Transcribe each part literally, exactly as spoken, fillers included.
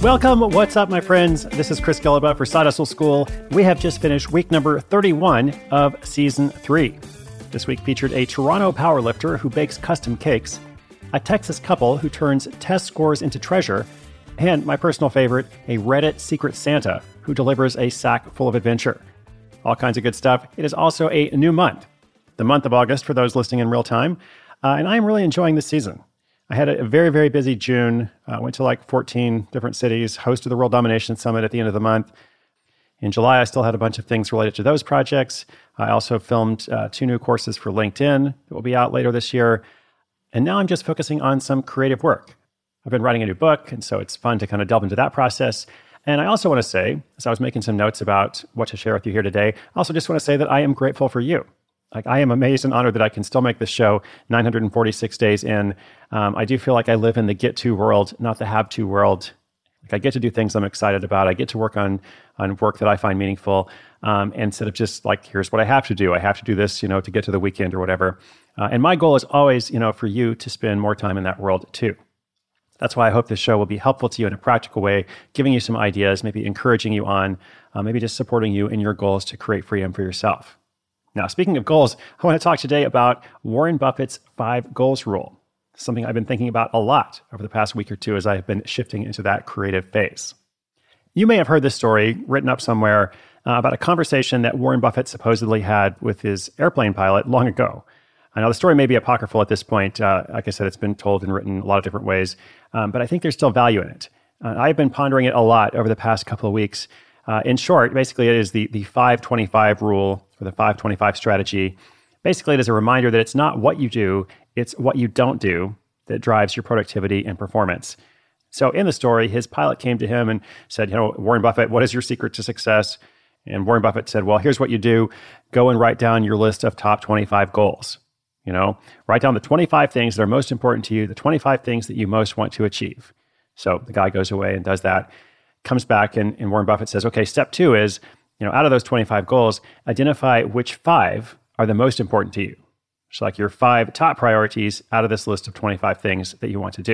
Welcome. What's up, my friends? This is Chris Guillebeau for Side Hustle School. We have just finished week number thirty-one of season three. This week featured a Toronto powerlifter who bakes custom cakes, a Texas couple who turns test scores into treasure, and my personal favorite, a Reddit secret Santa who delivers a sack full of adventure. All kinds of good stuff. It is also a new month, the month of August for those listening in real time, uh, and I'm really enjoying this season. I had a very, very busy June. I uh, went to like fourteen different cities, hosted the World Domination Summit at the end of the month. In July, I still had a bunch of things related to those projects. I also filmed uh, two new courses for LinkedIn that will be out later this year. And now I'm just focusing on some creative work. I've been writing a new book, and so it's fun to kind of delve into that process. And I also want to say, as I was making some notes about what to share with you here today, I also just want to say that I am grateful for you. Like, I am amazed and honored that I can still make this show nine hundred forty-six days in. Um, I do feel like I live in the get-to world, not the have-to world. Like, I get to do things I'm excited about. I get to work on on work that I find meaningful, um, instead of just like, here's what I have to do. I have to do this, you know, to get to the weekend or whatever. Uh, and my goal is always, you know, for you to spend more time in that world too. That's why I hope this show will be helpful to you in a practical way, giving you some ideas, maybe encouraging you on, uh, maybe just supporting you in your goals to create freedom for yourself. Now, speaking of goals, I want to talk today about Warren Buffett's five goals rule, something I've been thinking about a lot over the past week or two as I have been shifting into that creative phase. You may have heard this story written up somewhere uh, about a conversation that Warren Buffett supposedly had with his airplane pilot long ago. I know the story may be apocryphal at this point. Uh, like I said, it's been told and written a lot of different ways, um, but I think there's still value in it. Uh, I've been pondering it a lot over the past couple of weeks. Uh, in short, basically, it is the, the five twenty-five rule, or the five twenty-five strategy. Basically, it is a reminder that it's not what you do, it's what you don't do that drives your productivity and performance. So in the story, his pilot came to him and said, you know, Warren Buffett, what is your secret to success? And Warren Buffett said, well, here's what you do. Go and write down your list of top twenty-five goals. You know, write down the twenty-five things that are most important to you, the twenty-five things that you most want to achieve. So the guy goes away and does that, comes back, and, and Warren Buffett says, okay, step two is, you know, out of those twenty-five goals, identify which five are the most important to you. So like your five top priorities out of this list of twenty-five things that you want to do.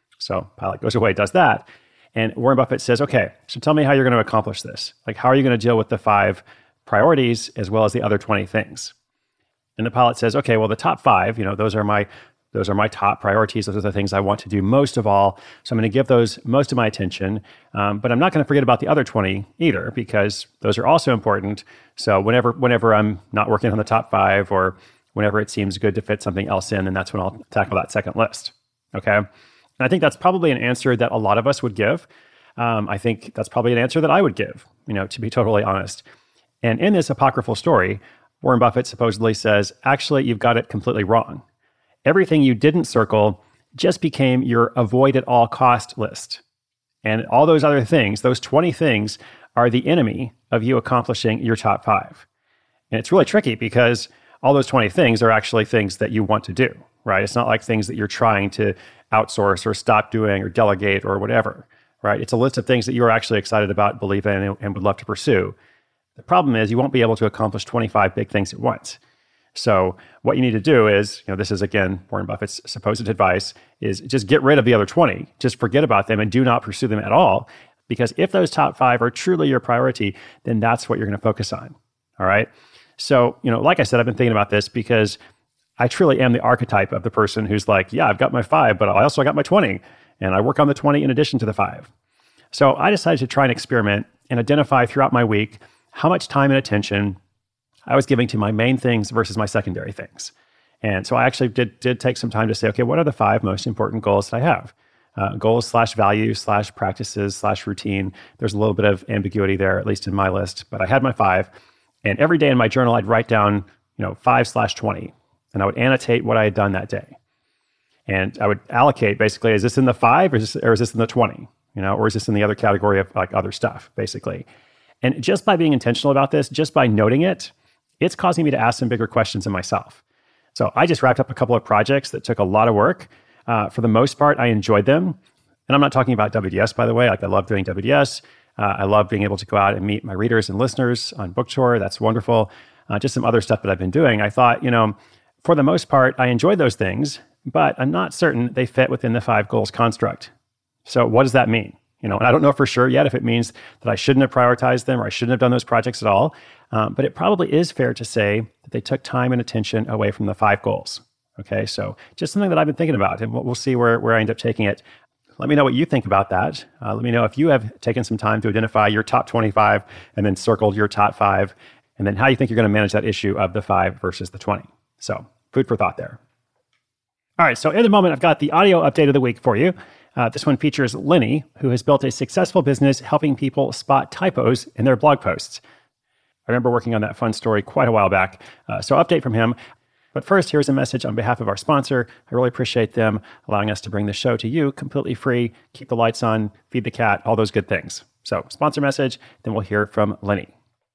So pilot goes away, does that. And Warren Buffett says, okay, so tell me how you're going to accomplish this. Like, how are you going to deal with the five priorities as well as the other twenty things? And the pilot says, okay, well, the top five, you know, those are my Those are my top priorities. Those are the things I want to do most of all. So I'm going to give those most of my attention. Um, but I'm not going to forget about the other twenty either, because those are also important. So whenever whenever I'm not working on the top five, or whenever it seems good to fit something else in, then that's when I'll tackle that second list. Okay. And I think that's probably an answer that a lot of us would give. Um, I think that's probably an answer that I would give, you know, to be totally honest. And in this apocryphal story, Warren Buffett supposedly says, actually, you've got it completely wrong. Everything you didn't circle just became your avoid at all cost list. And all those other things, those twenty things, are the enemy of you accomplishing your top five. And it's really tricky because all those twenty things are actually things that you want to do, right? It's not like things that you're trying to outsource or stop doing or delegate or whatever, right? It's a list of things that you're actually excited about, believe in, and would love to pursue. The problem is you won't be able to accomplish twenty-five big things at once. So what you need to do is, you know, this is again, Warren Buffett's supposed advice, is just get rid of the other twenty. Just forget about them and do not pursue them at all. Because if those top five are truly your priority, then that's what you're going to focus on. All right. So, you know, like I said, I've been thinking about this because I truly am the archetype of the person who's like, yeah, I've got my five, but I also got my twenty. And I work on the twenty in addition to the five. So I decided to try and experiment and identify throughout my week how much time and attention I was giving to my main things versus my secondary things. And so I actually did, did take some time to say, okay, what are the five most important goals that I have? Uh, goals slash values slash practices slash routine. There's a little bit of ambiguity there, at least in my list, but I had my five. And every day in my journal, I'd write down, you know, five slash twenty, and I would annotate what I had done that day. And I would allocate basically, is this in the five or is this, or is this in the twenty? You know, or is this in the other category of like other stuff, basically? And just by being intentional about this, just by noting it, it's causing me to ask some bigger questions of myself. So I just wrapped up a couple of projects that took a lot of work. Uh, for the most part, I enjoyed them. And I'm not talking about W D S, by the way. Like, I love doing W D S. Uh, I love being able to go out and meet my readers and listeners on book tour. That's wonderful. Uh, just some other stuff that I've been doing. I thought, you know, for the most part, I enjoyed those things, but I'm not certain they fit within the five goals construct. So what does that mean? You know, and I don't know for sure yet if it means that I shouldn't have prioritized them or I shouldn't have done those projects at all. Um, but it probably is fair to say that they took time and attention away from the five goals. Okay, so just something that I've been thinking about, and we'll, we'll see where, where I end up taking it. Let me know what you think about that. Uh, let me know if you have taken some time to identify your top twenty-five and then circled your top five, and then how you think you're going to manage that issue of the five versus the twenty. So food for thought there. All right, so in the moment, I've got the audio update of the week for you. Uh, this one features Lenny, who has built a successful business helping people spot typos in their blog posts. I remember working on that fun story quite a while back. Uh, so update from him. But first, here's a message on behalf of our sponsor. I really appreciate them allowing us to bring the show to you completely free, keep the lights on, feed the cat, all those good things. So sponsor message, then we'll hear from Lenny.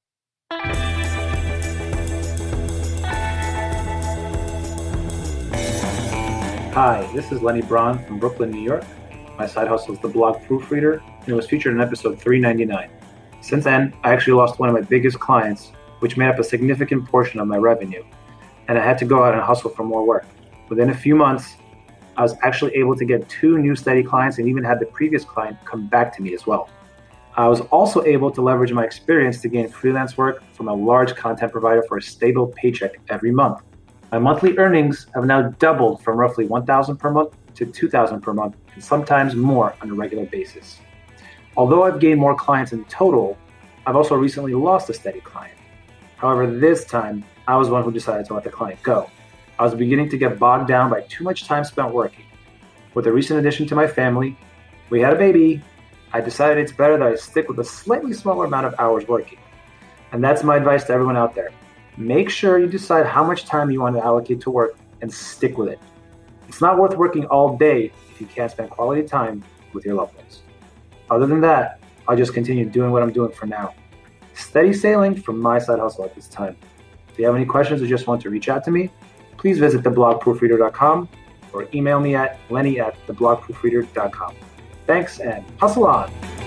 Hi, this is Lenny Braun from Brooklyn, New York. My side hustle is the blog Proofreader, and it was featured in episode three ninety-nine. Since then, I actually lost one of my biggest clients, which made up a significant portion of my revenue, and I had to go out and hustle for more work. Within a few months, I was actually able to get two new steady clients and even had the previous client come back to me as well. I was also able to leverage my experience to gain freelance work from a large content provider for a stable paycheck every month. My monthly earnings have now doubled from roughly one thousand dollars per month to two thousand dollars per month, and sometimes more on a regular basis. Although I've gained more clients in total, I've also recently lost a steady client. However, this time, I was the one who decided to let the client go. I was beginning to get bogged down by too much time spent working. With the recent addition to my family, we had a baby. I decided it's better that I stick with a slightly smaller amount of hours working. And that's my advice to everyone out there. Make sure you decide how much time you want to allocate to work and stick with it. It's not worth working all day if you can't spend quality time with your loved ones. Other than that, I'll just continue doing what I'm doing for now. Steady sailing from my side hustle at this time. If you have any questions or just want to reach out to me, please visit the blog proofreader dot com or email me at lenny at the blog proofreader dot com. Thanks and hustle on!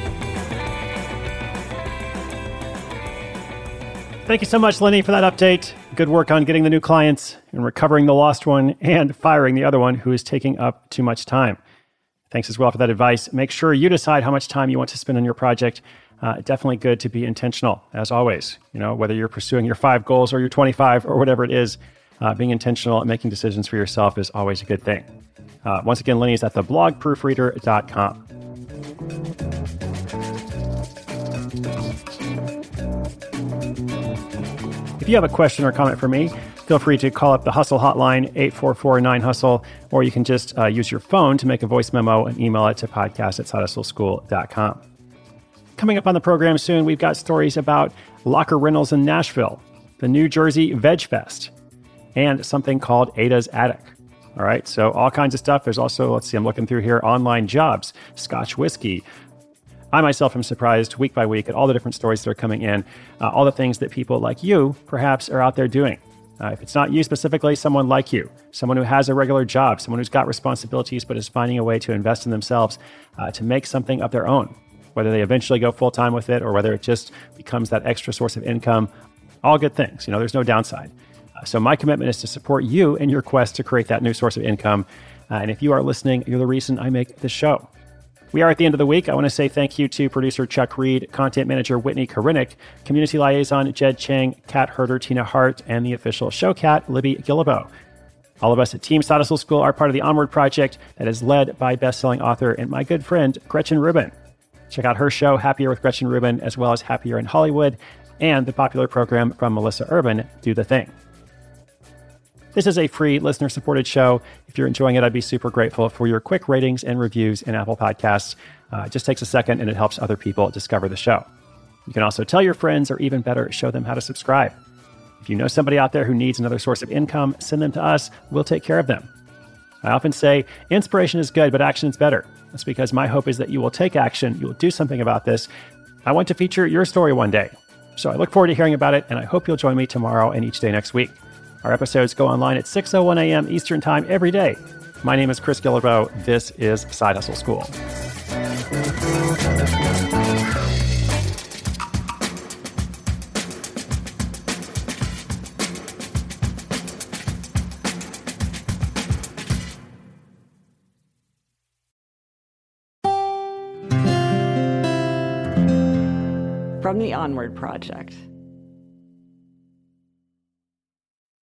Thank you so much, Lenny, for that update. Good work on getting the new clients and recovering the lost one and firing the other one who is taking up too much time. Thanks as well for that advice. Make sure you decide how much time you want to spend on your project. Uh, definitely good to be intentional, as always. You know, whether you're pursuing your five goals or your twenty-five or whatever it is, uh, being intentional and making decisions for yourself is always a good thing. Uh, once again, Lenny is at the blog proofreader dot com. If you have a question or comment for me, feel free to call up the Hustle hotline, eight four four nine hustle, or you can just uh, use your phone to make a voice memo and email it to podcast at side hustle school dot com. Coming up on the program soon, we've got stories about locker rentals in Nashville, the New Jersey Veg Fest, and something called Ada's Attic. All right, so all kinds of stuff. There's also, let's see, I'm looking through here, online jobs, Scotch whiskey. I myself am surprised week by week at all the different stories that are coming in, uh, all the things that people like you perhaps are out there doing. Uh, if it's not you specifically, someone like you, someone who has a regular job, someone who's got responsibilities but is finding a way to invest in themselves uh, to make something of their own, whether they eventually go full-time with it or whether it just becomes that extra source of income, all good things. You know, there's no downside. Uh, so my commitment is to support you in your quest to create that new source of income. Uh, and if you are listening, you're the reason I make this show. We are at the end of the week. I want to say thank you to producer Chuck Reed, content manager Whitney Korinik, community liaison Jed Chang, cat herder Tina Hart, and the official show cat Libby Gillibo. All of us at Team Side Hustle School are part of the Onward Project that is led by best-selling author and my good friend Gretchen Rubin. Check out her show, Happier with Gretchen Rubin, as well as Happier in Hollywood, and the popular program from Melissa Urban, Do the Thing. This is a free, listener-supported show. If you're enjoying it, I'd be super grateful for your quick ratings and reviews in Apple Podcasts. Uh, it just takes a second, and it helps other people discover the show. You can also tell your friends, or even better, show them how to subscribe. If you know somebody out there who needs another source of income, send them to us. We'll take care of them. I often say, inspiration is good, but action is better. That's because my hope is that you will take action, you will do something about this. I want to feature your story one day. So I look forward to hearing about it, and I hope you'll join me tomorrow and each day next week. Our episodes go online at six oh one a.m. Eastern Time every day. My name is Chris Gillibo. This is Side Hustle School. from the Onward Project.